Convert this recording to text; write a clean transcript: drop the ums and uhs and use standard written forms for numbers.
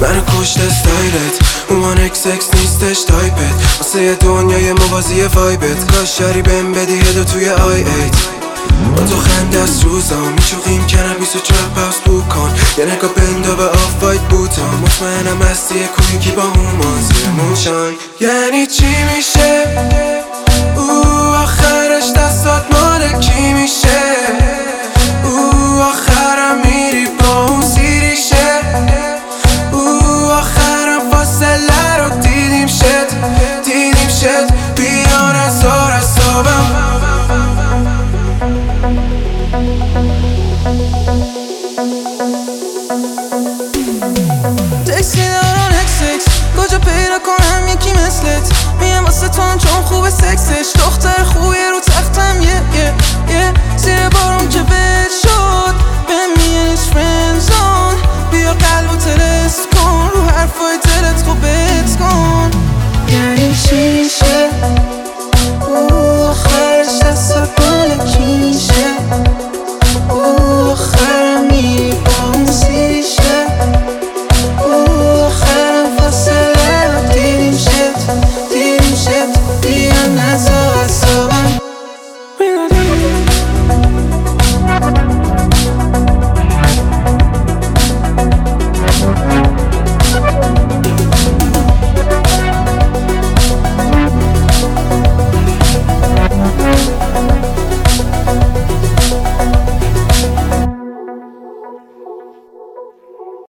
منو کشت استایلت اومان اکس نیستش تایپت واسه دنیای موازی وایبت کاش شری بهم بدی هدو توی آی ایت با تو خنده از روزام میچوقیم کنار 24 باز بو کن یه نگاه بندا به آف وایت بوتام مطمئنم هستی کویکی با هومان زیر موشان یعنی چی میشه او آخرش دستات مال کی میشه او آخرم میری با اون سیریشه او آخرم فاصله رو دیدیم شد بیان از آرستابم